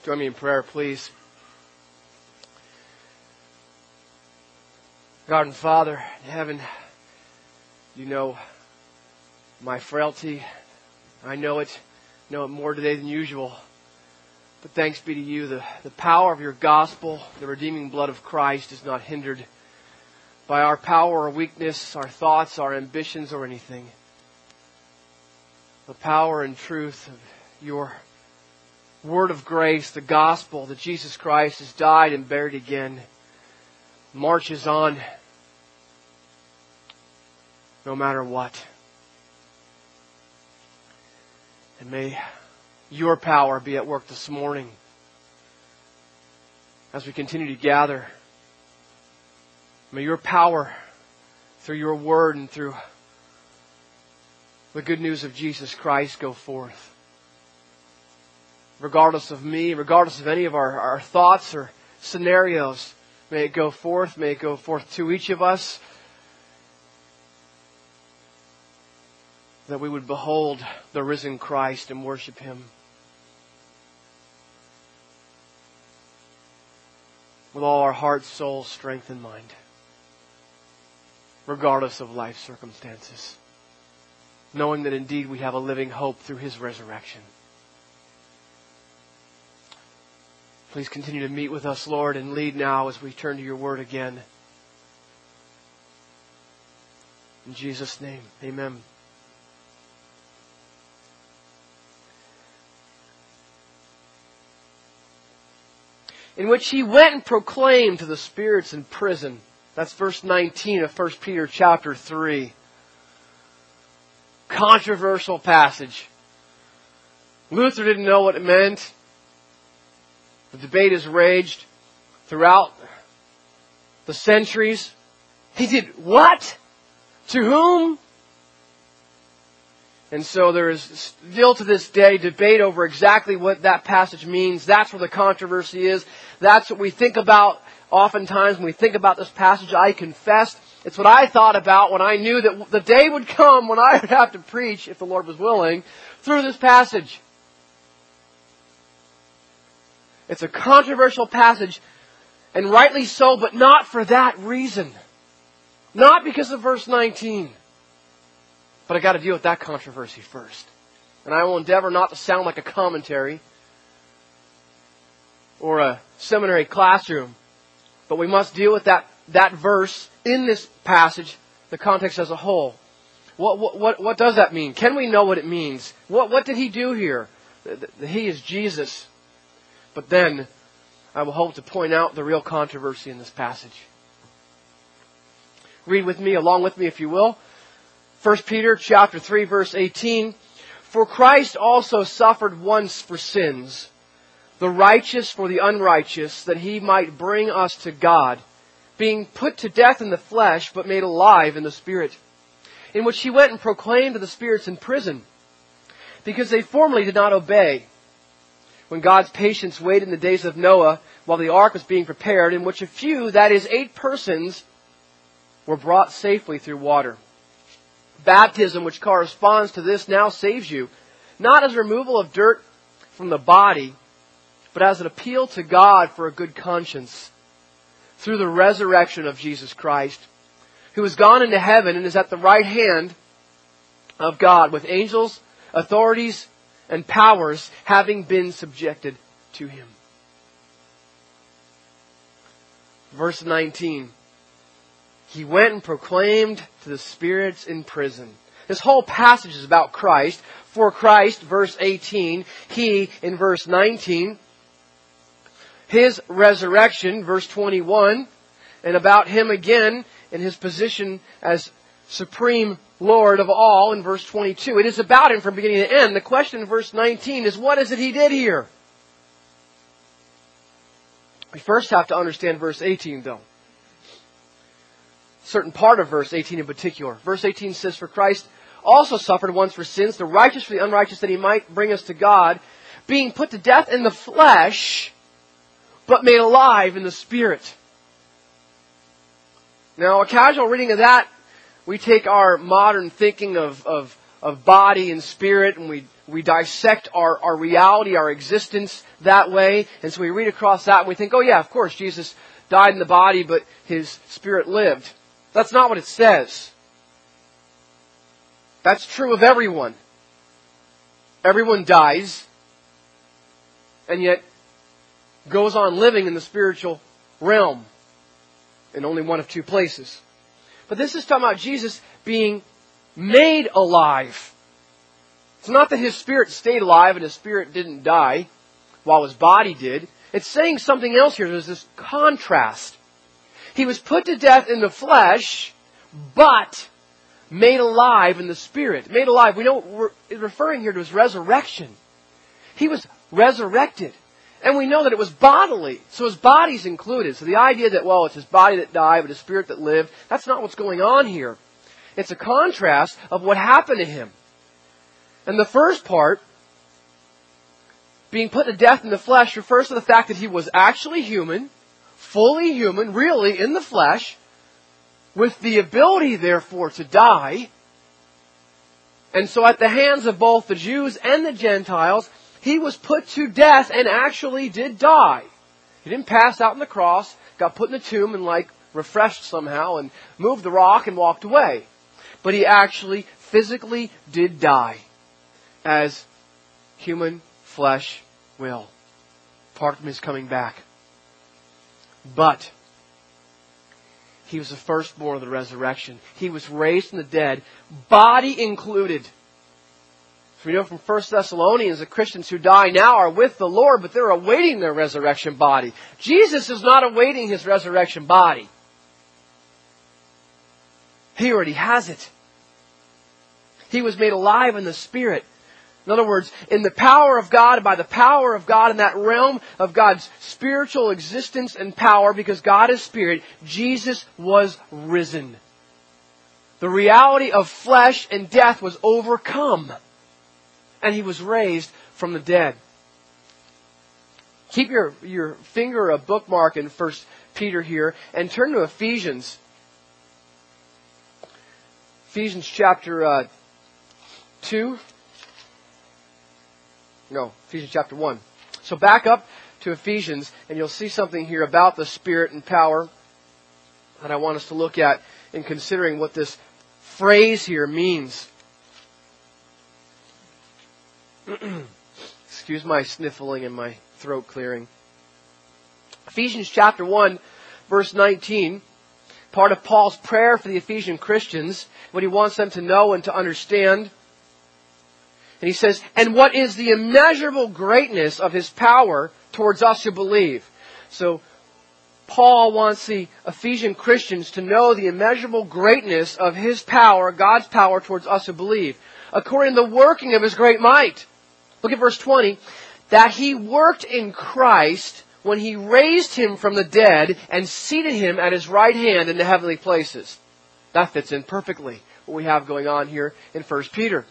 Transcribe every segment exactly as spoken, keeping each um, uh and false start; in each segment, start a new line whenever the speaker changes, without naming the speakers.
Join me in prayer, please. God and Father in heaven, you know my frailty. I know it, know it more today than usual. But thanks be to you, the, the power of your gospel, the redeeming blood of Christ is not hindered by our power or weakness, our thoughts, our ambitions, or anything. The power and truth of your word of grace, the gospel that Jesus Christ has died and buried again, marches on no matter what. And may your power be at work this morning as we continue to gather. May your power through your word and through the good news of Jesus Christ go forth. Regardless of me, regardless of any of our, our thoughts or scenarios, may it go forth, may it go forth to each of us, that we would behold the risen Christ and worship Him with all our heart, soul, strength, and mind, regardless of life circumstances, knowing that indeed we have a living hope through His resurrection. Please continue to meet with us, Lord, and lead now as we turn to your word again. In Jesus' name, amen. In which he went and proclaimed to the spirits in prison. That's verse nineteen of First Peter chapter three. Controversial passage. Luther didn't know what it meant. The debate has raged throughout the centuries. He did what? To whom? And so there is still to this day debate over exactly what that passage means. That's where the controversy is. That's what we think about oftentimes when we think about this passage. I confess, it's what I thought about when I knew that the day would come when I would have to preach, if the Lord was willing, through this passage. It's a controversial passage, and rightly so, but not for that reason. Not because of verse nineteen. But I got to deal with that controversy first. And I will endeavor not to sound like a commentary or a seminary classroom. But we must deal with that, that verse in this passage, the context as a whole. What, what, what, what does that mean? Can we know what it means? What, what did he do here? The, the, he is Jesus. But then I will hope to point out the real controversy in this passage. Read with me, along with me if you will. First Peter chapter three, verse eighteen. For Christ also suffered once for sins, the righteous for the unrighteous, that he might bring us to God, being put to death in the flesh, but made alive in the Spirit, in which he went and proclaimed to the spirits in prison, because they formerly did not obey, when God's patience waited in the days of Noah, while the ark was being prepared, in which a few, that is, eight persons, were brought safely through water. Baptism, which corresponds to this, now saves you, not as removal of dirt from the body, but as an appeal to God for a good conscience, through the resurrection of Jesus Christ, who has gone into heaven and is at the right hand of God, with angels, authorities, and powers having been subjected to Him. Verse nineteen. He went and proclaimed to the spirits in prison. This whole passage is about Christ. For Christ, verse eighteen. He, in verse nineteen. His resurrection, verse twenty-one. And about Him again in His position as supreme Lord of all in verse twenty-two. It is about Him from beginning to end. The question in verse nineteen is, what is it He did here? We first have to understand verse eighteen, though. Certain part of verse eighteen in particular. Verse eighteen says, for Christ also suffered once for sins, the righteous for the unrighteous, that He might bring us to God, being put to death in the flesh, but made alive in the Spirit. Now, a casual reading of that, we take our modern thinking of, of, of body and spirit, and we we dissect our, our reality, our existence that way. And so we read across that and we think, oh yeah, of course, Jesus died in the body, but His Spirit lived. That's not what it says. That's true of everyone. Everyone dies, and yet goes on living in the spiritual realm in only one of two places. But this is talking about Jesus being made alive. It's not that His Spirit stayed alive and His Spirit didn't die while His body did. It's saying something else here. There's this contrast. He was put to death in the flesh, but made alive in the Spirit. Made alive. We know we're referring here to His resurrection. He was resurrected. And we know that it was bodily. So His body's included. So the idea that, well, it's His body that died, but His Spirit that lived, that's not what's going on here. It's a contrast of what happened to Him. And the first part, being put to death in the flesh, refers to the fact that He was actually human, fully human, really in the flesh, with the ability, therefore, to die. And so at the hands of both the Jews and the Gentiles, He was put to death and actually did die. He didn't pass out on the cross, got put in the tomb and like refreshed somehow and moved the rock and walked away. But He actually physically did die, as human flesh will, apart from His coming back. But He was the firstborn of the resurrection. He was raised from the dead, body included. So we know from First Thessalonians that Christians who die now are with the Lord, but they're awaiting their resurrection body. Jesus is not awaiting His resurrection body. He already has it. He was made alive in the Spirit. In other words, in the power of God, by the power of God, in that realm of God's spiritual existence and power, because God is Spirit, Jesus was risen. The reality of flesh and death was overcome, and He was raised from the dead. Keep your, your finger a bookmark in First Peter here, and turn to Ephesians. Ephesians chapter uh, two. No, Ephesians chapter one. So back up to Ephesians, and you'll see something here about the Spirit and power that I want us to look at in considering what this phrase here means. Excuse my sniffling and my throat clearing. Ephesians chapter one, verse nineteen, part of Paul's prayer for the Ephesian Christians, what he wants them to know and to understand. And he says, and what is the immeasurable greatness of His power towards us who believe? So Paul wants the Ephesian Christians to know the immeasurable greatness of His power, God's power towards us who believe, according to the working of His great might. Look at verse twenty. That He worked in Christ when He raised Him from the dead and seated Him at His right hand in the heavenly places. That fits in perfectly what we have going on here in First Peter.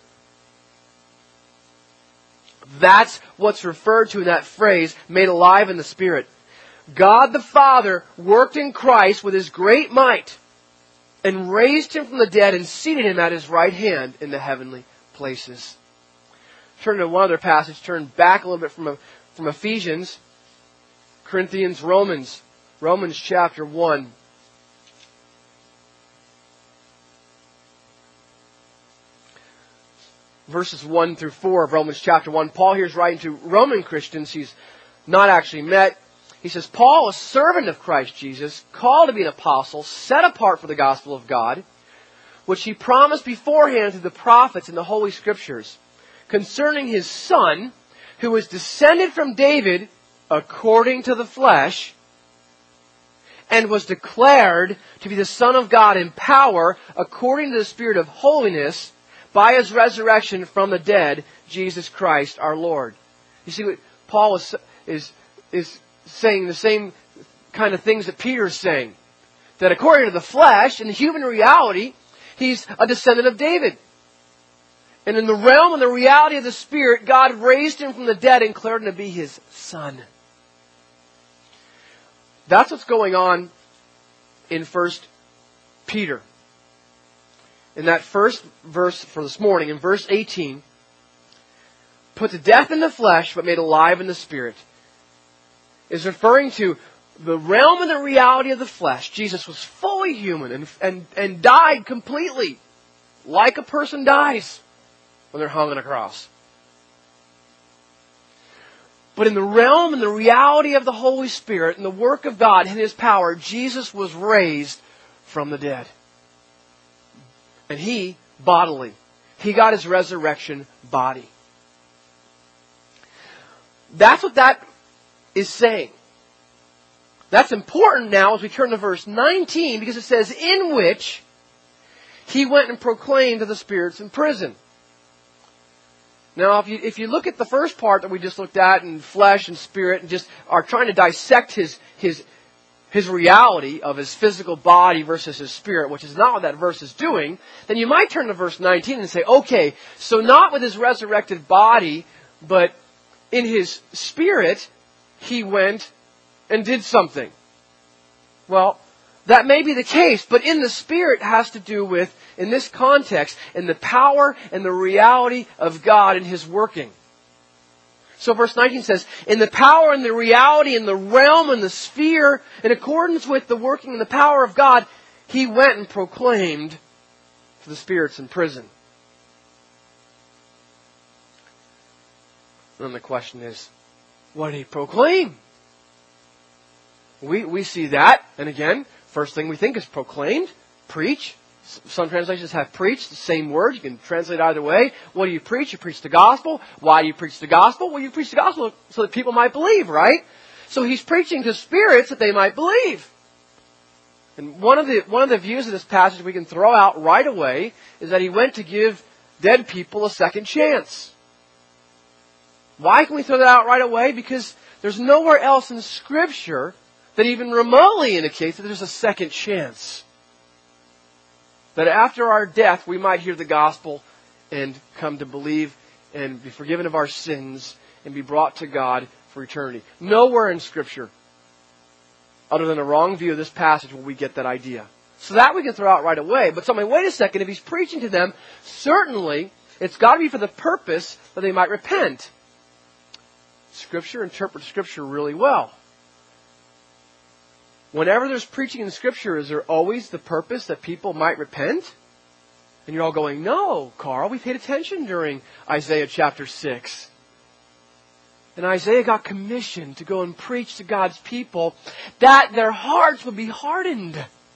That's what's referred to in that phrase, made alive in the Spirit. God the Father worked in Christ with His great might and raised Him from the dead and seated Him at His right hand in the heavenly places. Turn to one other passage. Turn back a little bit from, from Ephesians, Corinthians, Romans. Romans chapter one. Verses one through four of Romans chapter one. Paul here is writing to Roman Christians he's not actually met. He says, Paul, a servant of Christ Jesus, called to be an apostle, set apart for the gospel of God, which He promised beforehand through the prophets in the Holy Scriptures, concerning His Son, who was descended from David according to the flesh, and was declared to be the Son of God in power according to the Spirit of holiness, by His resurrection from the dead, Jesus Christ our Lord. You see what Paul is, is, is saying the same kind of things that Peter is saying. That according to the flesh, in human reality, He's a descendant of David. And in the realm and the reality of the Spirit, God raised Him from the dead and declared Him to be His Son. That's what's going on in First Peter. In that first verse for this morning, in verse eighteen, put to death in the flesh, but made alive in the Spirit, is referring to the realm and the reality of the flesh. Jesus was fully human and, and, and died completely, like a person dies when they're hung on a cross. But in the realm and the reality of the Holy Spirit and the work of God and His power, Jesus was raised from the dead. And He, bodily, He got His resurrection body. That's what that is saying. That's important now as we turn to verse nineteen, because it says, in which He went and proclaimed to the spirits in prison. Now, if you, if you look at the first part that we just looked at, in flesh and spirit, and just are trying to dissect His, His, His reality of His physical body versus His spirit, which is not what that verse is doing, then you might turn to verse nineteen and say, okay, so not with His resurrected body, but in His spirit, He went and did something. Well, that may be the case, but in the Spirit has to do with, in this context, in the power and the reality of God and His working. So verse nineteen says, in the power and the reality and the realm and the sphere, in accordance with the working and the power of God, He went and proclaimed to the spirits in prison. And then the question is, what did He proclaim? We we see that, and again, first thing we think is proclaimed, preach. Some translations have preached, the same word. You can translate either way. What do you preach? You preach the gospel. Why do you preach the gospel? Well, you preach the gospel so that people might believe, right? So He's preaching to spirits that they might believe. And one of the one of the views of this passage we can throw out right away is that He went to give dead people a second chance. Why can we throw that out right away? Because there's nowhere else in Scripture that even remotely indicates that there's a second chance. That after our death we might hear the gospel and come to believe and be forgiven of our sins and be brought to God for eternity. Nowhere in Scripture, other than a wrong view of this passage, will we get that idea. So that we can throw out right away. But somebody, wait a second, if He's preaching to them, certainly it's got to be for the purpose that they might repent. Scripture interprets Scripture really well. Whenever there's preaching in Scripture, is there always the purpose that people might repent? And you're all going, no, Carl, we paid attention during Isaiah chapter six. And Isaiah got commissioned to go and preach to God's people that their hearts would be hardened.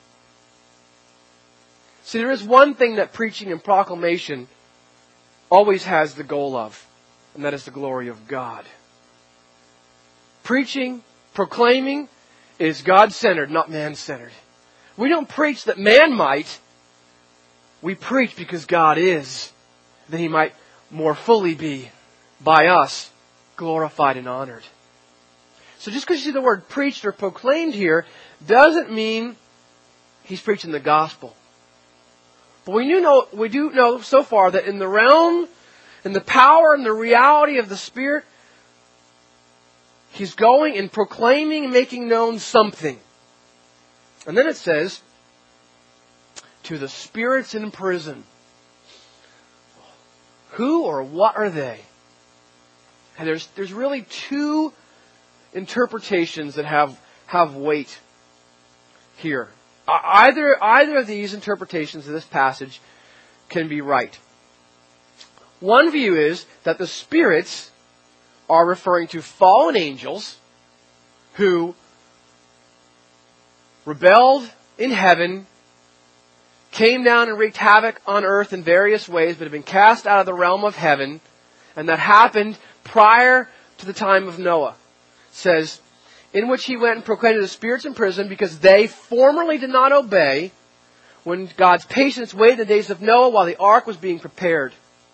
See, there is one thing that preaching and proclamation always has the goal of, and that is the glory of God. Preaching, proclaiming, is God-centered, not man-centered. We don't preach that man might. We preach because God is, that He might more fully be, by us, glorified and honored. So just because you see the word preached or proclaimed here, doesn't mean He's preaching the gospel. But we do know, we do know so far that in the realm, in the power and the reality of the Spirit, He's going and proclaiming and making known something. And then it says, to the spirits in prison. Who or what are they? And there's, there's really two interpretations that have, have weight here. Either, either of these interpretations of this passage can be right. One view is that the spirits are referring to fallen angels who rebelled in heaven, came down and wreaked havoc on earth in various ways, but have been cast out of the realm of heaven, and that happened prior to the time of Noah. It says, in which He went and proclaimed to the spirits in prison because they formerly did not obey when God's patience waited the days of Noah while the ark was being prepared.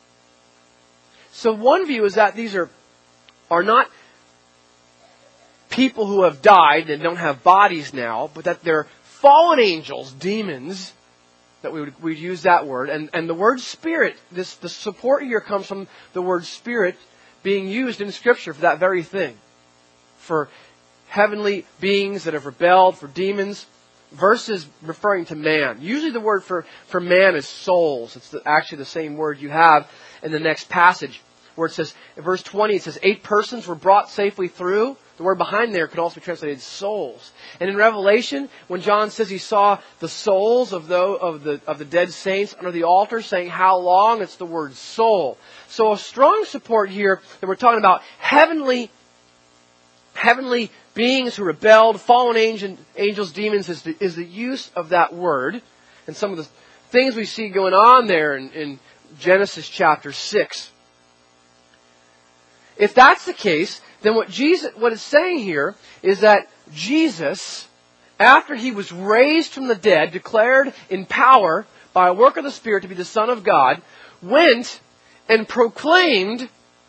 So one view is that these are are not people who have died and don't have bodies now, but that they're fallen angels, demons, that we would we'd use that word. And, and the word spirit, this the support here comes from the word spirit being used in Scripture for that very thing. For heavenly beings that have rebelled, for demons, versus referring to man. Usually the word for, for man is souls. It's the, actually the same word you have in the next passage. where it says, in verse twenty, it says, eight persons were brought safely through. The word behind there could also be translated souls. And in Revelation, when John says he saw the souls of the, of the, of the dead saints under the altar, saying, how long? It's the word soul. So a strong support here that we're talking about heavenly, heavenly beings who rebelled, fallen angel, angels, demons, is the, is the use of that word. And some of the things we see going on there in, in Genesis chapter six. If that's the case, then what Jesus, what it's saying here is that Jesus, after He was raised from the dead, declared in power by a work of the Spirit to be the Son of God, went and proclaimed,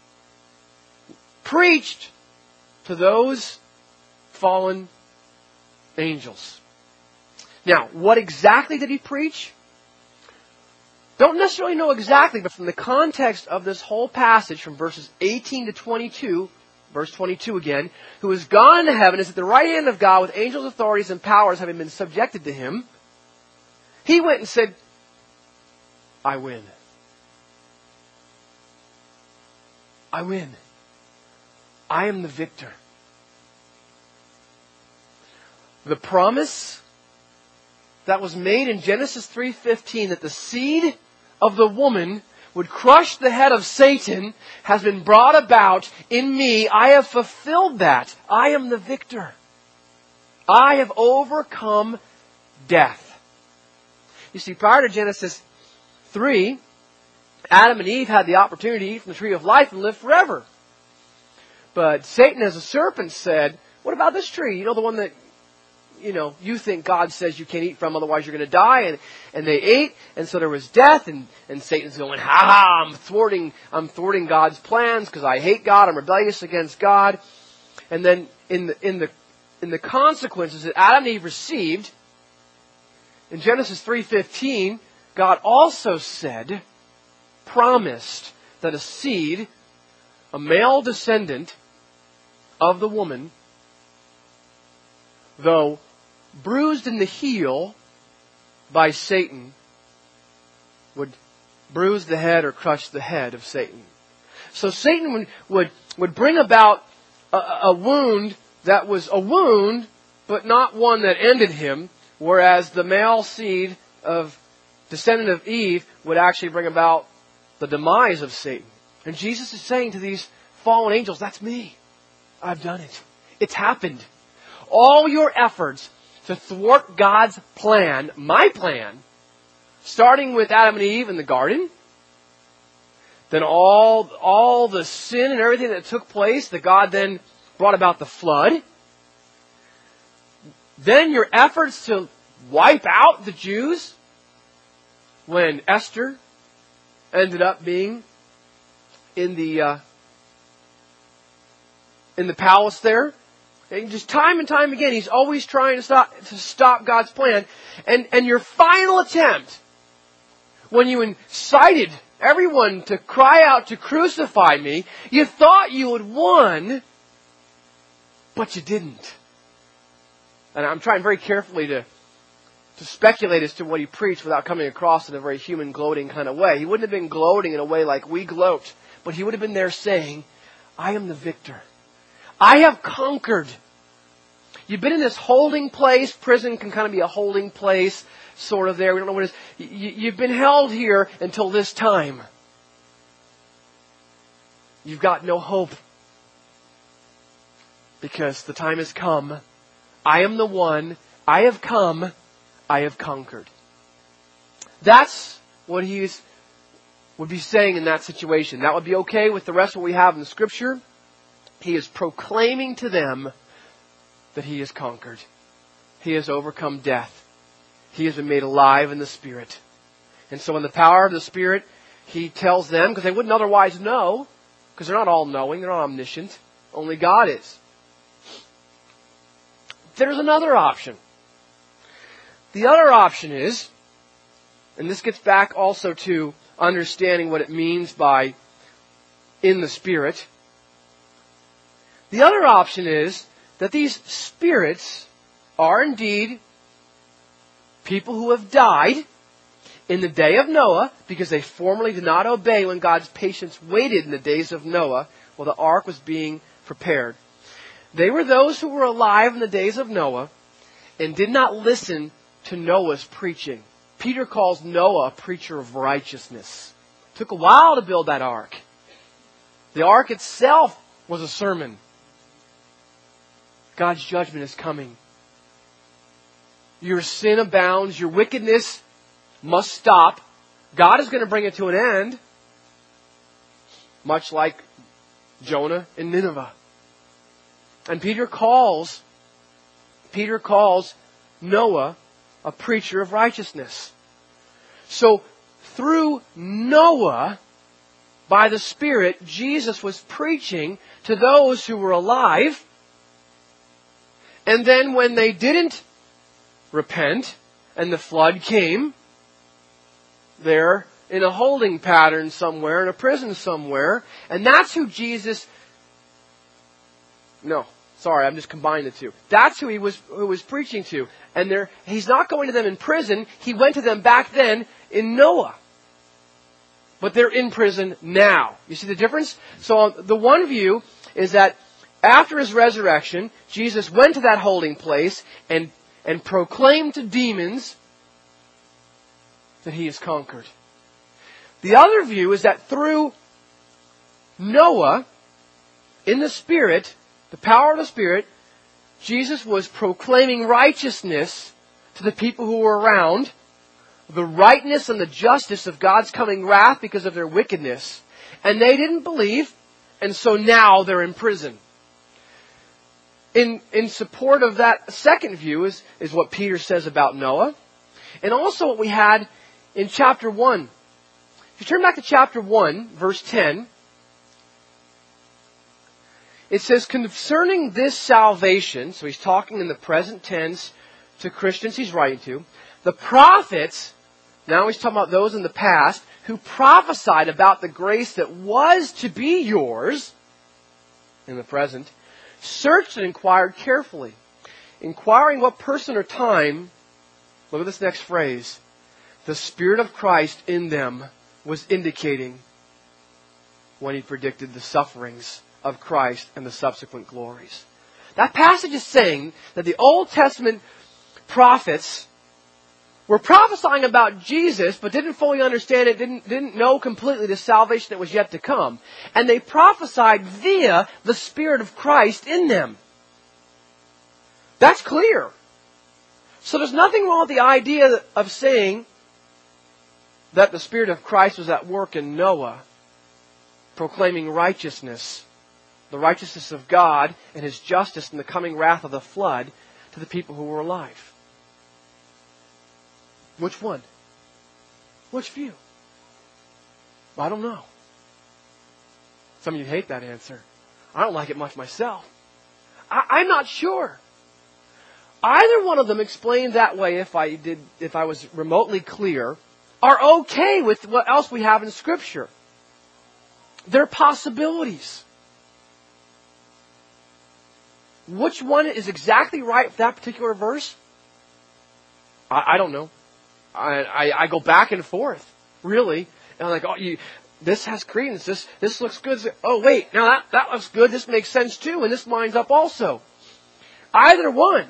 preached to those fallen angels. Now, what exactly did He preach? Don't necessarily know exactly, but from the context of this whole passage, from verses eighteen to twenty-two, verse twenty-two again, who has gone into heaven, is at the right hand of God with angels, authorities, and powers having been subjected to Him. He went and said, I win. I win. I am the victor. The promise that was made in Genesis three fifteen that the seed of the woman would crush the head of Satan has been brought about in me. I have fulfilled that. I am the victor. I have overcome death. You see, prior to Genesis three, Adam and Eve had the opportunity to eat from the tree of life and live forever. But Satan as a serpent said, what about this tree? You know, the one that you know, you think God says you can't eat from, otherwise you're going to die. And, and they ate, and so there was death, and, and Satan's going, ha ha, I'm thwarting, I'm thwarting God's plans because I hate God, I'm rebellious against God. And then in the, in the, in the consequences that Adam and Eve received, in Genesis three fifteen, God also said, promised that a seed, a male descendant of the woman, though bruised in the heel by Satan, would bruise the head or crush the head of Satan. So Satan would, would, would bring about a, a wound that was a wound, but not one that ended him, whereas the male seed of descendant of Eve would actually bring about the demise of Satan. And Jesus is saying to these fallen angels, that's me. I've done it. It's happened. All your efforts to thwart God's plan, my plan, starting with Adam and Eve in the garden, then all, all the sin and everything that took place, that God then brought about the flood, then your efforts to wipe out the Jews, when Esther ended up being in the uh, in the palace there. And just time and time again, he's always trying to stop to stop God's plan. And and your final attempt, when you incited everyone to cry out to crucify me, you thought you had won, but you didn't. And I'm trying very carefully to to speculate as to what he preached without coming across in a very human, gloating kind of way. He wouldn't have been gloating in a way like we gloat, but he would have been there saying, I am the victor. I have conquered. You've been in this holding place. Prison can kind of be a holding place, sort of there. We don't know what it is. You've been held here until this time. You've got no hope. Because the time has come. I am the one. I have come. I have conquered. That's what he would be saying in that situation. That would be okay with the rest of what we have in the Scripture. He is proclaiming to them that he has conquered. He has overcome death. He has been made alive in the Spirit. And so in the power of the Spirit, he tells them, because they wouldn't otherwise know, because they're not all knowing, they're not omniscient. Only God is. There's another option. The other option is, and this gets back also to understanding what it means by in the Spirit. The other option is that these spirits are indeed people who have died, in the day of Noah, because they formerly did not obey when God's patience waited in the days of Noah while the ark was being prepared. They were those who were alive in the days of Noah and did not listen to Noah's preaching. Peter calls Noah a preacher of righteousness. It took a while to build that ark. The ark itself was a sermon. God's judgment is coming. Your sin abounds. Your wickedness must stop. God is going to bring it to an end. Much like Jonah in Nineveh. And Peter calls, Peter calls Noah a preacher of righteousness. So through Noah, by the Spirit, Jesus was preaching to those who were alive. And then when they didn't repent and the flood came, they're in a holding pattern somewhere, in a prison somewhere. And that's who Jesus... No, sorry, I'm just combining the two. That's who he was who was preaching to. And they're, he's not going to them in prison. He went to them back then in Noah. But they're in prison now. You see the difference? So the one view is that after his resurrection, Jesus went to that holding place and, and proclaimed to demons that he is conquered. The other view is that through Noah, in the Spirit, the power of the Spirit, Jesus was proclaiming righteousness to the people who were around, the rightness and the justice of God's coming wrath because of their wickedness. And they didn't believe, and so now they're in prison. In, in support of that second view is, is what Peter says about Noah. And also what we had in chapter one. If you turn back to chapter one, verse ten, it says, concerning this salvation, so he's talking in the present tense to Christians he's writing to, the prophets, now he's talking about those in the past, who prophesied about the grace that was to be yours in the present, searched and inquired carefully. Inquiring what person or time, look at this next phrase, the Spirit of Christ in them was indicating when he predicted the sufferings of Christ and the subsequent glories. That passage is saying that the Old Testament prophets were prophesying about Jesus, but didn't fully understand it, didn't, didn't know completely the salvation that was yet to come. And they prophesied via the Spirit of Christ in them. That's clear. So there's nothing wrong with the idea of saying that the Spirit of Christ was at work in Noah, proclaiming righteousness, the righteousness of God and His justice in the coming wrath of the flood to the people who were alive. Which one? Which view? I don't know. Some of you hate that answer. I don't like it much myself. I, I'm not sure. Either one of them explained that way, if I did, if I was remotely clear, are okay with what else we have in Scripture. They're possibilities. Which one is exactly right for that particular verse? I, I don't know. I, I, I go back and forth, really. And I'm like, oh, you, this has credence. This this looks good. Oh, wait, now that, that looks good. This makes sense too. And this lines up also. Either one.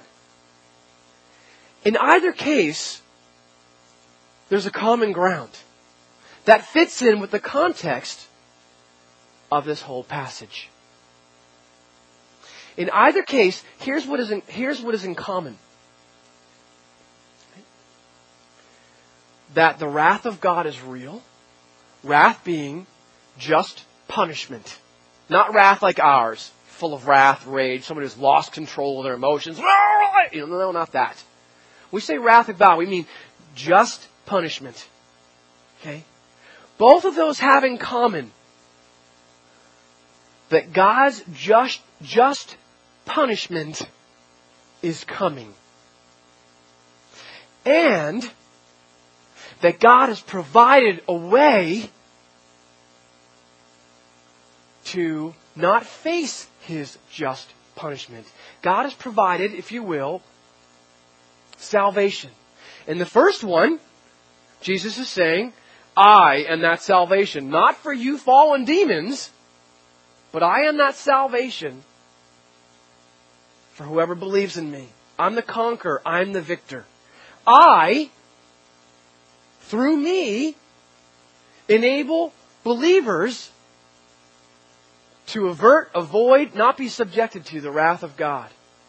In either case, there's a common ground that fits in with the context of this whole passage. In either case, here's what is in, here's what is in common. That the wrath of God is real. Wrath being just punishment. Not wrath like ours, full of wrath, rage, somebody who's lost control of their emotions. You know, no, not that. We say wrath of God, we mean just punishment. Okay? Both of those have in common that God's just, just punishment is coming. And that God has provided a way to not face His just punishment. God has provided, if you will, salvation. In the first one, Jesus is saying, I am that salvation. Not for you fallen demons, but I am that salvation for whoever believes in me. I'm the conqueror. I'm the victor. I, through me, enable believers to avert, avoid, not be subjected to the wrath of God.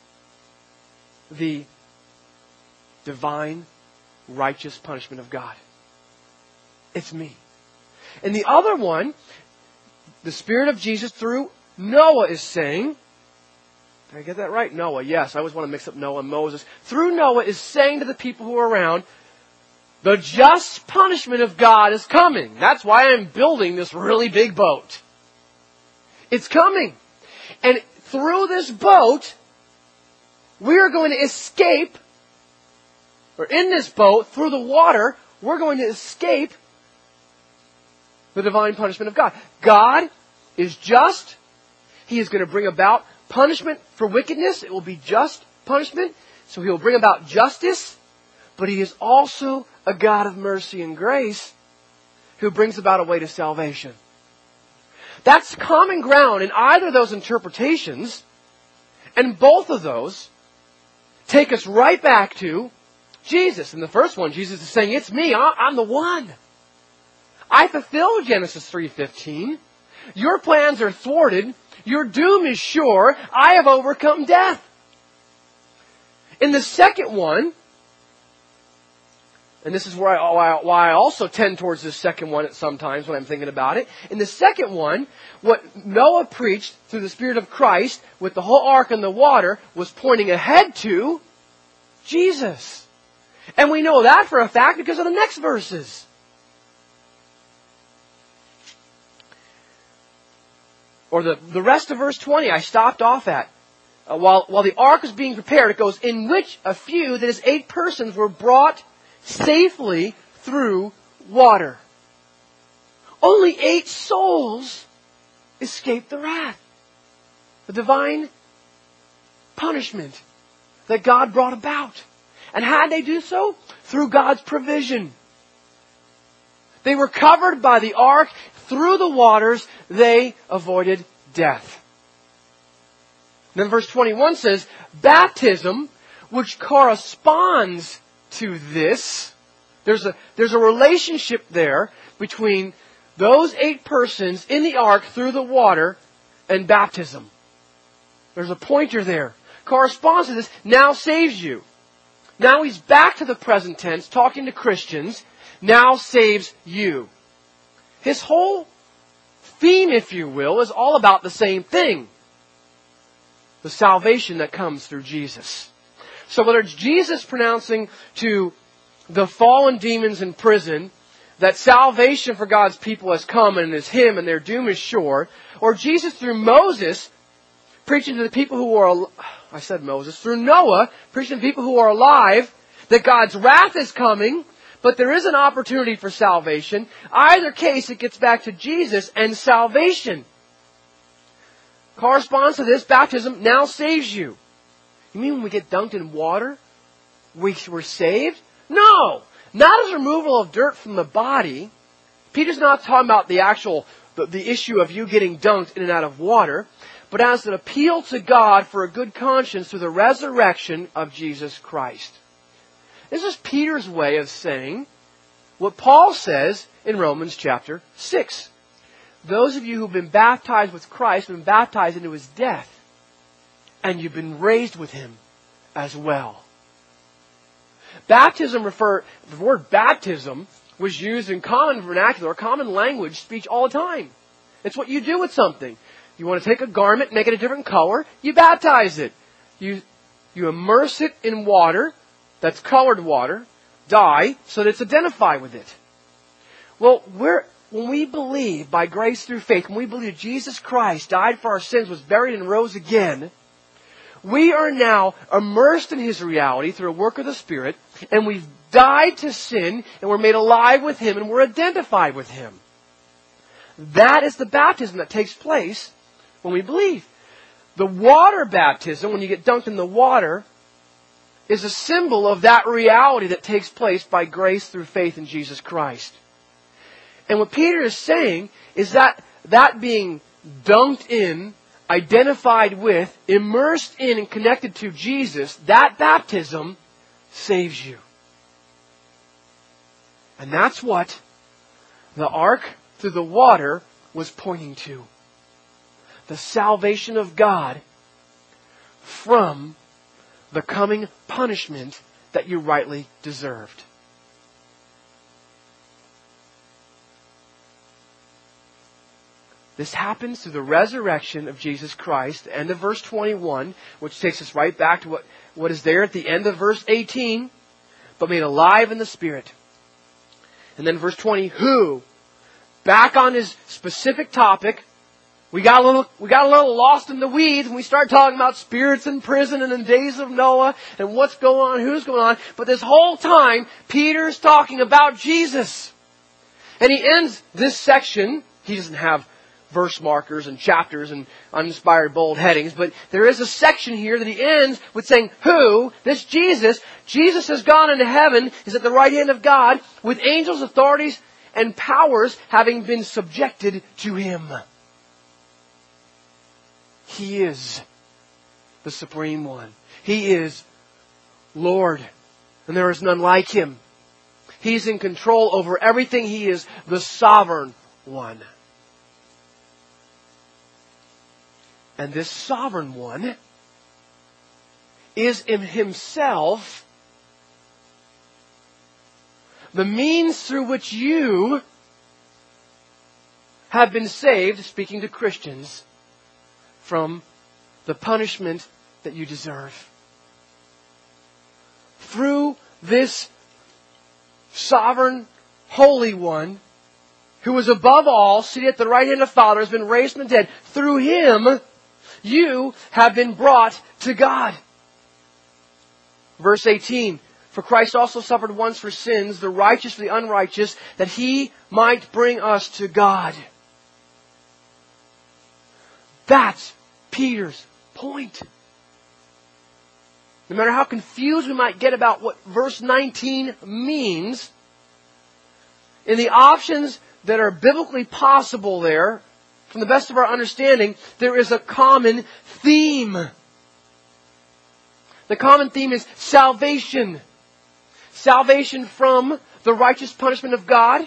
The divine, righteous punishment of God. It's me. And the other one, the Spirit of Jesus through Noah is saying, did I get that right? Noah, yes. I always want to mix up Noah and Moses. Through Noah is saying to the people who are around, the just punishment of God is coming. That's why I'm building this really big boat. It's coming. And through this boat, we are going to escape, or in this boat, through the water, we're going to escape the divine punishment of God. God is just. He is going to bring about punishment for wickedness. It will be just punishment. So He will bring about justice. But He is also a God of mercy and grace who brings about a way to salvation. That's common ground in either of those interpretations. And both of those take us right back to Jesus. In the first one, Jesus is saying, it's me. I'm the one. I fulfill Genesis three fifteen. Your plans are thwarted. Your doom is sure. I have overcome death. In the second one, and this is where I, why I also tend towards this second one at sometimes when I'm thinking about it. In the second one, what Noah preached through the Spirit of Christ with the whole ark and the water was pointing ahead to Jesus. And we know that for a fact because of the next verses. Or the, the rest of verse twenty I stopped off at. Uh, while, while the ark was being prepared, it goes, in which a few, that is eight persons, were brought safely through water. Only eight souls escaped the wrath. The divine punishment that God brought about. And how did they do so? Through God's provision. They were covered by the ark. Through the waters, they avoided death. Then verse twenty-one says, baptism, which corresponds to this, there's a, there's a relationship there between those eight persons in the ark through the water and baptism. There's a pointer there. Corresponds to this, now saves you. Now he's back to the present tense, talking to Christians, now saves you. His whole theme, if you will, is all about the same thing. The salvation that comes through Jesus. So whether it's Jesus pronouncing to the fallen demons in prison that salvation for God's people has come and is Him and their doom is sure, or Jesus through Moses preaching to the people who are, I said Moses, through Noah preaching to the people who are alive that God's wrath is coming, but there is an opportunity for salvation. Either case, it gets back to Jesus and salvation. Corresponds to this, baptism now saves you. You mean when we get dunked in water, we were saved? No! Not as removal of dirt from the body. Peter's not talking about the actual, the, the issue of you getting dunked in and out of water, but as an appeal to God for a good conscience through the resurrection of Jesus Christ. This is Peter's way of saying what Paul says in Romans chapter six. Those of you who've been baptized with Christ have been baptized into His death. And you've been raised with Him as well. Baptism refer, the word baptism was used in common vernacular, common language speech all the time. It's what you do with something. You want to take a garment, make it a different color, you baptize it. You, you immerse it in water, that's colored water, dye, so that it's identified with it. Well, we're, when we believe by grace through faith, when we believe Jesus Christ died for our sins, was buried and rose again, we are now immersed in His reality through a work of the Spirit, and we've died to sin, and we're made alive with Him, and we're identified with Him. That is the baptism that takes place when we believe. The water baptism, when you get dunked in the water, is a symbol of that reality that takes place by grace through faith in Jesus Christ. And what Peter is saying is that that being dunked in, identified with, immersed in and connected to Jesus, that baptism saves you. And that's what the ark through the water was pointing to. The salvation of God from the coming punishment that you rightly deserved. This happens through the resurrection of Jesus Christ, end of verse twenty-one, which takes us right back to what, what is there at the end of verse eighteen, but made alive in the Spirit. And then verse twenty, who, back on his specific topic, we got a little, we got a little lost in the weeds when we started talking about spirits in prison and in the days of Noah and what's going on, who's going on. But this whole time, Peter's talking about Jesus. And he ends this section, he doesn't have verse markers and chapters and uninspired bold headings, but there is a section here that he ends with saying, who, this Jesus, Jesus has gone into heaven, is at the right hand of God, with angels, authorities, and powers having been subjected to Him. He is the Supreme One. He is Lord, and there is none like Him. He's in control over everything. He is the Sovereign One. And this Sovereign One is in Himself the means through which you have been saved, speaking to Christians, from the punishment that you deserve. Through this Sovereign, Holy One, who is above all, seated at the right hand of the Father, has been raised from the dead. Through Him, you have been brought to God. Verse eighteen, for Christ also suffered once for sins, the righteous for the unrighteous, that He might bring us to God. That's Peter's point. No matter how confused we might get about what verse nineteen means, in the options that are biblically possible there, from the best of our understanding, there is a common theme. The common theme is salvation. Salvation from the righteous punishment of God.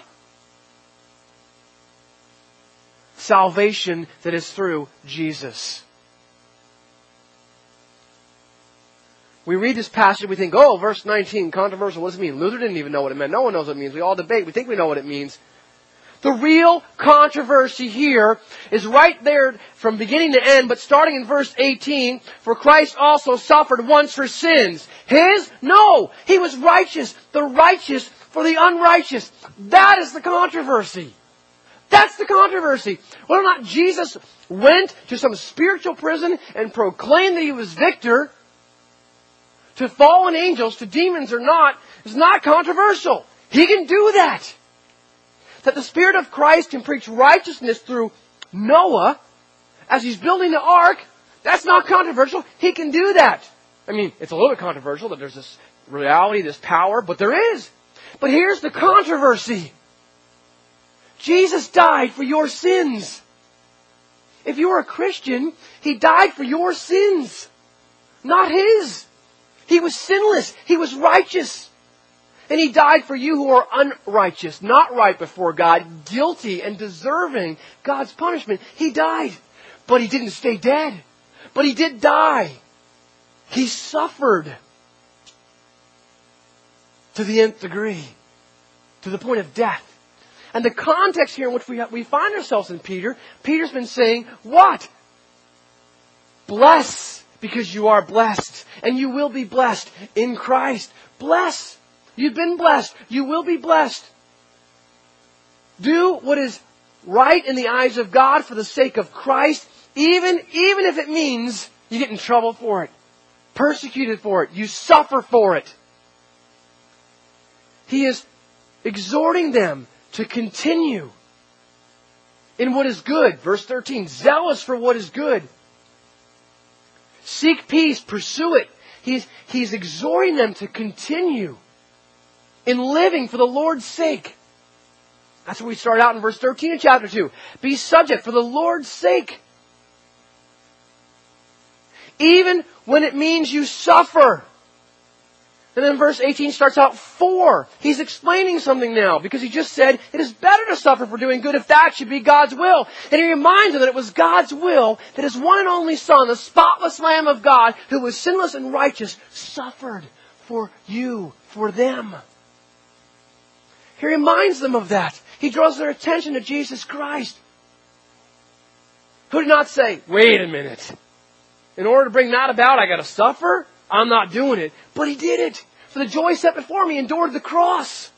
Salvation that is through Jesus. We read this passage, we think, oh, verse nineteen, controversial, what does it mean? Luther didn't even know what it meant. No one knows what it means. We all debate. We think we know what it means. The real controversy here is right there from beginning to end, but starting in verse eighteen, for Christ also suffered once for sins. His? No! He was righteous. The righteous for the unrighteous. That is the controversy. That's the controversy. Whether or not Jesus went to some spiritual prison and proclaimed that He was victor to fallen angels, to demons or not, is not controversial. He can do that. That the Spirit of Christ can preach righteousness through Noah as he's building the ark, that's not controversial. He can do that. I mean, it's a little bit controversial that there's this reality, this power, but there is. But here's the controversy. Jesus died for your sins. If you're a Christian, He died for your sins, not His. He was sinless. He was righteous. And He died for you who are unrighteous, not right before God, guilty and deserving God's punishment. He died. But He didn't stay dead. But He did die. He suffered to the nth degree, to the point of death. And the context here in which we, we find ourselves in Peter, Peter's been saying, what? Bless, because you are blessed. And you will be blessed in Christ. Bless. You've been blessed. You will be blessed. Do what is right in the eyes of God for the sake of Christ, even, even if it means you get in trouble for it, persecuted for it, you suffer for it. He is exhorting them to continue in what is good. Verse thirteen, zealous for what is good. Seek peace, pursue it. he's, he's exhorting them to continue in living for the Lord's sake. That's where we start out in verse thirteen of chapter two. Be subject for the Lord's sake. Even when it means you suffer. And then verse eighteen starts out for. He's explaining something now because he just said it is better to suffer for doing good if that should be God's will. And he reminds them that it was God's will that His one and only Son, the spotless Lamb of God, who was sinless and righteous, suffered for you, for them. He reminds them of that. He draws their attention to Jesus Christ, who did not say, wait a minute. In order to bring that about, I got to suffer? I'm not doing it. But He did it. For the joy set before me, endured the cross.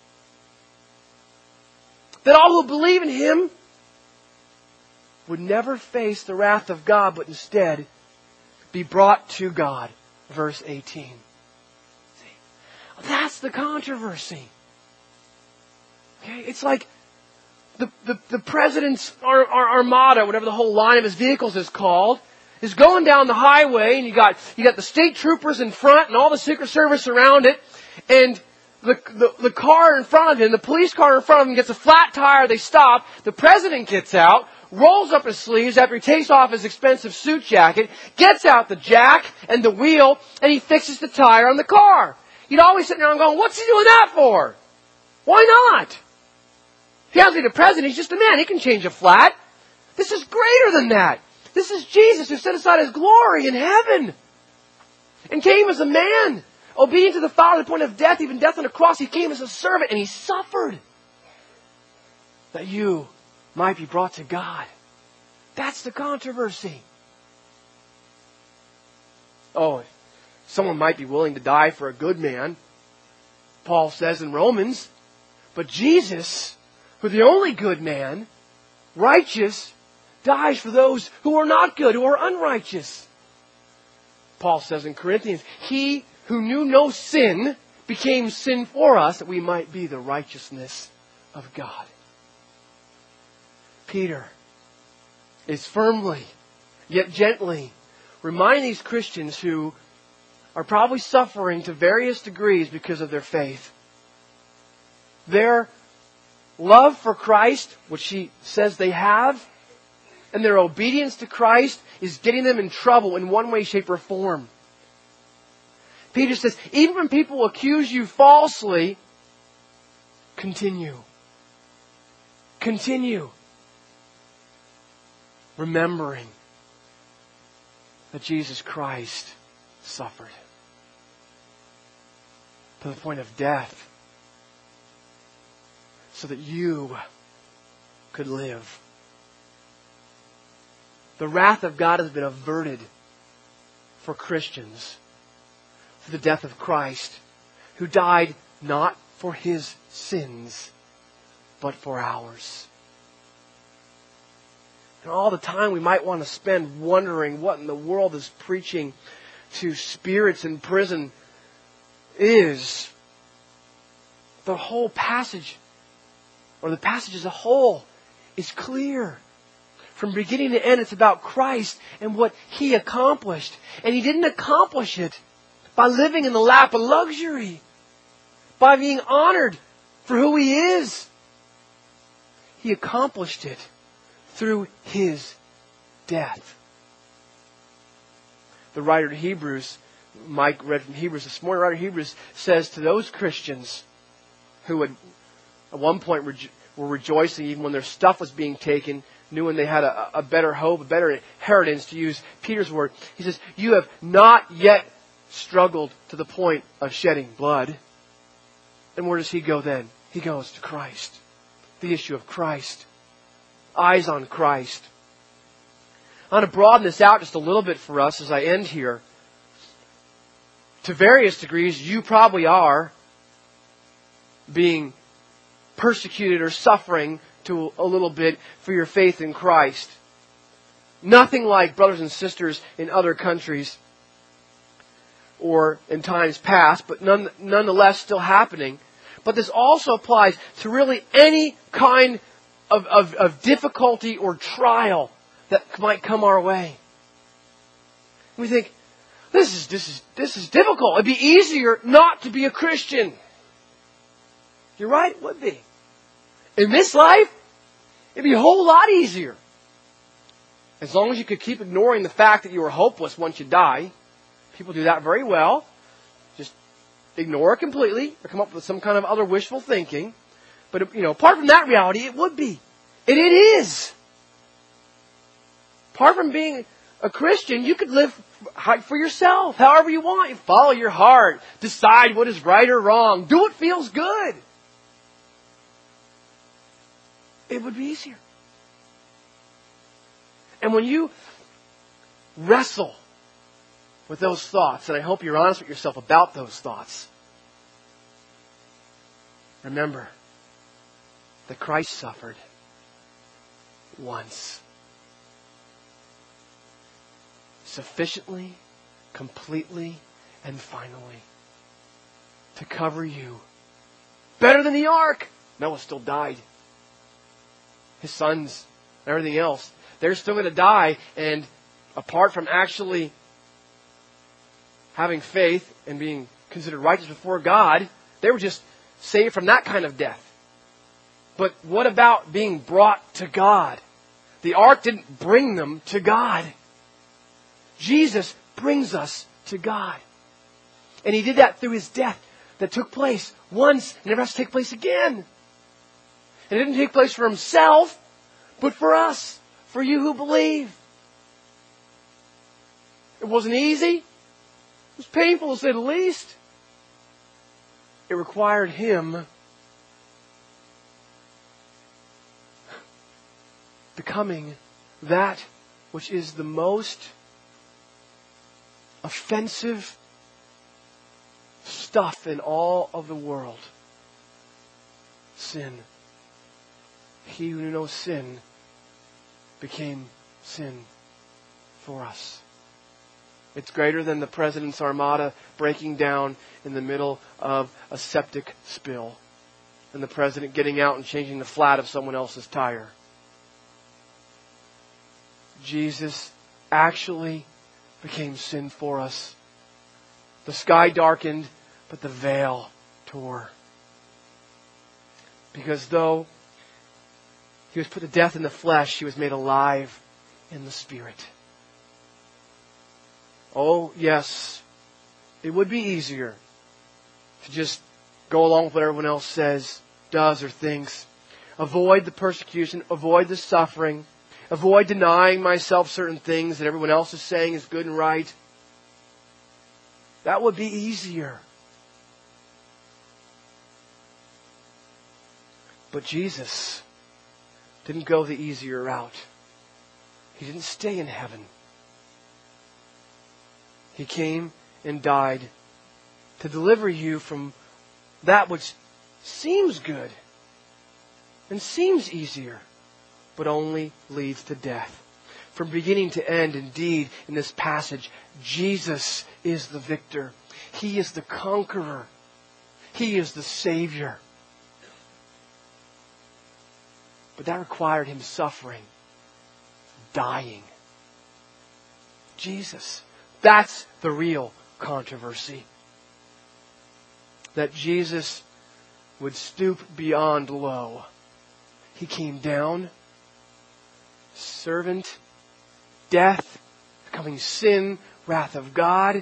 That all who believe in Him would never face the wrath of God, but instead be brought to God. Verse eighteen. See, that's the controversy. Okay, it's like the, the, the President's ar, ar, Armada, whatever the whole line of his vehicles is called, is going down the highway, and you got you got the state troopers in front and all the Secret Service around it, and the, the the car in front of him, the police car in front of him, gets a flat tire. They stop. The President gets out, rolls up his sleeves after he takes off his expensive suit jacket, gets out the jack and the wheel, and he fixes the tire on the car. You'd always sit there and going, "What's he doing that for? Why not? He has to be the President. He's just a man. He can change a flat. This is greater than that. This is Jesus who set aside His glory in heaven and came as a man, obedient to the Father to the point of death, even death on the cross. He came as a servant and He suffered that you might be brought to God." That's the controversy. Oh, someone might be willing to die for a good man, Paul says in Romans, but Jesus, who the only good man, righteous, dies for those who are not good, who are unrighteous. Paul says in Corinthians, He who knew no sin became sin for us that we might be the righteousness of God. Peter is firmly, yet gently, reminding these Christians who are probably suffering to various degrees because of their faith. Their love for Christ, which he says they have, and their obedience to Christ is getting them in trouble in one way, shape, or form. Peter says, even when people accuse you falsely, continue. Continue. Remembering that Jesus Christ suffered to the point of death so that you could live. The wrath of God has been averted for Christians through the death of Christ, who died not for His sins, but for ours. And all the time we might want to spend wondering what in the world is preaching to spirits in prison is, the whole passage, or the passage as a whole, is clear. From beginning to end, it's about Christ and what He accomplished. And He didn't accomplish it by living in the lap of luxury, by being honored for who He is. He accomplished it through His death. The writer of Hebrews, Mike read from Hebrews this morning, the writer of Hebrews says to those Christians who had at one point rejo- were rejoicing even when their stuff was being taken, knew when they had a, a better hope, a better inheritance, to use Peter's word. He says, you have not yet struggled to the point of shedding blood. And where does he go then? He goes to Christ. The issue of Christ. Eyes on Christ. I want to broaden this out just a little bit for us as I end here. To various degrees, you probably are being persecuted or suffering to a little bit for your faith in Christ. Nothing like brothers and sisters in other countries or in times past, but none, nonetheless still happening. But this also applies to really any kind of, of, of difficulty or trial that might come our way. We think, this is, this is, this is difficult. It'd be easier not to be a Christian. You're right, it would be. In this life, it'd be a whole lot easier. As long as you could keep ignoring the fact that you were hopeless once you die. People do that very well. Just ignore it completely or come up with some kind of other wishful thinking. But, you know, apart from that reality, it would be. And it is. Apart from being a Christian, you could live for yourself, however you want. You follow your heart. Decide what is right or wrong. Do what feels good. It would be easier. And when you wrestle with those thoughts, and I hope you're honest with yourself about those thoughts, remember that Christ suffered once. Sufficiently, completely, and finally to cover you. Better than the ark. Noah still died. His sons and everything else. They're still going to die, and apart from actually having faith and being considered righteous before God, they were just saved from that kind of death. But what about being brought to God? The ark didn't bring them to God. Jesus brings us to God. And He did that through His death that took place once and never has to take place again. And it didn't take place for Himself, but for us, for you who believe. It wasn't easy. It was painful, to say the least. It required Him becoming that which is the most offensive stuff in all of the world. Sin. He who knew no sin became sin for us. It's greater than the President's Armada breaking down in the middle of a septic spill and the President getting out and changing the flat of someone else's tire. Jesus actually became sin for us. The sky darkened, but the veil tore. Because though He was put to death in the flesh, He was made alive in the Spirit. Oh, yes, it would be easier to just go along with what everyone else says, does, or thinks. Avoid the persecution, avoid the suffering, avoid denying myself certain things that everyone else is saying is good and right. That would be easier. But Jesus didn't go the easier route. He didn't stay in heaven. He came and died to deliver you from that which seems good and seems easier, but only leads to death. From beginning to end, indeed, in this passage, Jesus is the victor. He is the conqueror. He is the Savior. But that required Him suffering, dying. Jesus. That's the real controversy. That Jesus would stoop beyond low. He came down, servant, death, becoming sin, wrath of God,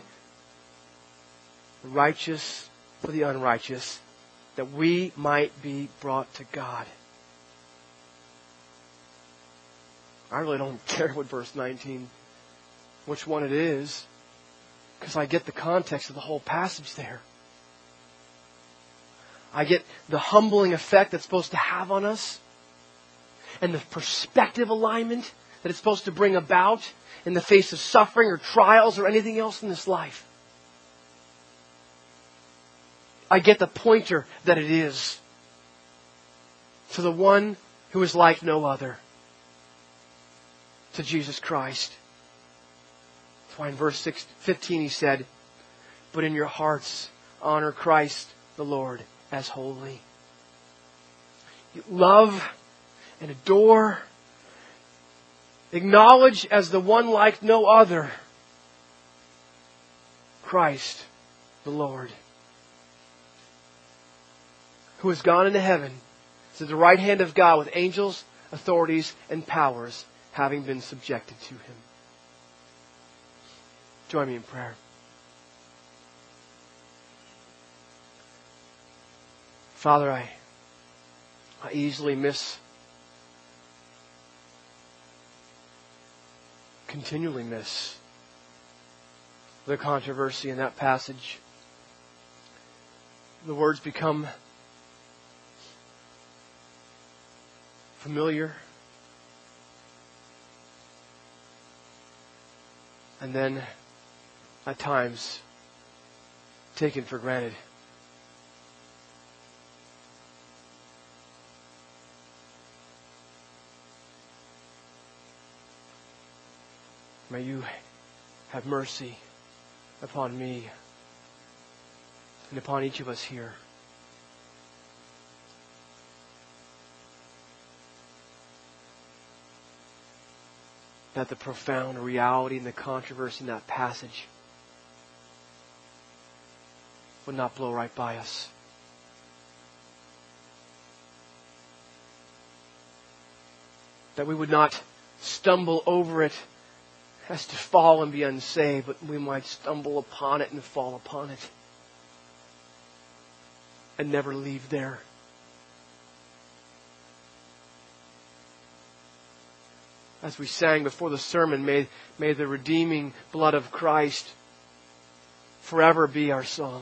righteous for the unrighteous, that we might be brought to God. I really don't care what verse nineteen, which one it is, because I get the context of the whole passage there. I get the humbling effect that's supposed to have on us, and the perspective alignment that it's supposed to bring about in the face of suffering or trials or anything else in this life. I get the pointer that it is to the one who is like no other, to Jesus Christ. That's why in verse six, fifteen He said, "But in your hearts honor Christ the Lord as holy." You love and adore, acknowledge as the one like no other, Christ the Lord, who has gone into heaven to the right hand of God with angels, authorities, and powers having been subjected to Him. Join me in prayer. Father, I, I easily miss, continually miss the controversy in that passage. The words become familiar, and then at times taken for granted. May you have mercy upon me and upon each of us here. That the profound reality and the controversy in that passage would not blow right by us. That we would not stumble over it as to fall and be unsaved, but we might stumble upon it and fall upon it and never leave there. As we sang before the sermon, may, may the redeeming blood of Christ forever be our song.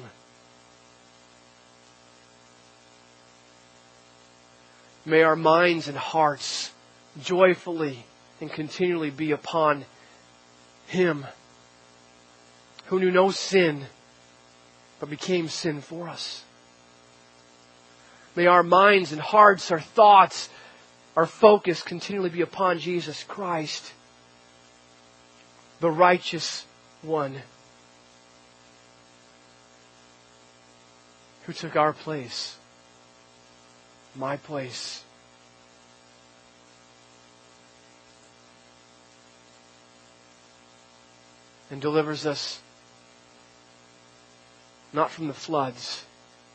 May our minds and hearts joyfully and continually be upon Him who knew no sin but became sin for us. May our minds and hearts, our thoughts, our focus continually be upon Jesus Christ, the righteous one who took our place, my place. And delivers us not from the floods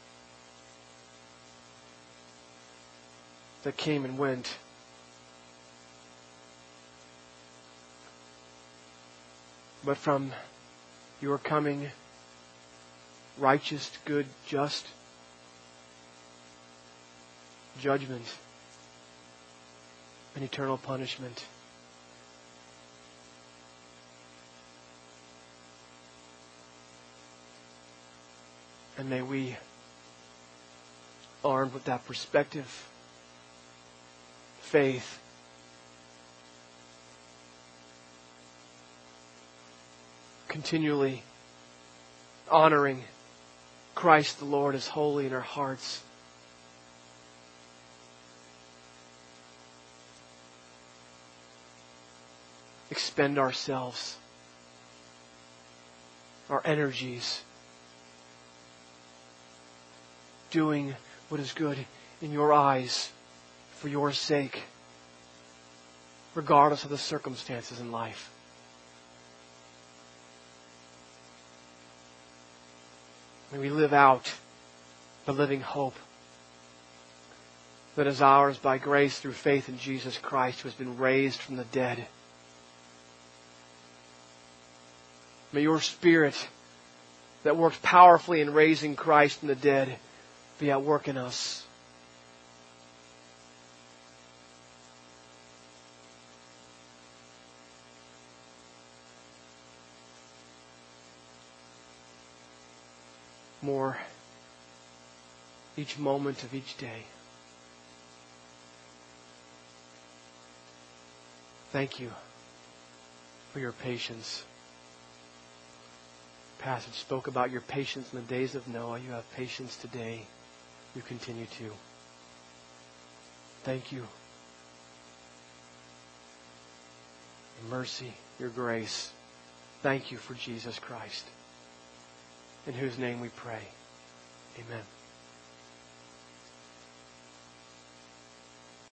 that came and went, but from your coming righteous, good, just judgment and eternal punishment. And may we, armed with that perspective, faith, continually honoring Christ the Lord as holy in our hearts, expend ourselves, our energies, doing what is good in your eyes for your sake, regardless of the circumstances in life. May we live out the living hope that is ours by grace through faith in Jesus Christ, who has been raised from the dead. May your Spirit that works powerfully in raising Christ from the dead be at work in us. More each moment of each day. Thank you for your patience. The passage spoke about your patience in the days of Noah. You have patience today. You continue to. Thank you. Your mercy, your grace. Thank you for Jesus Christ, in whose name we pray. Amen.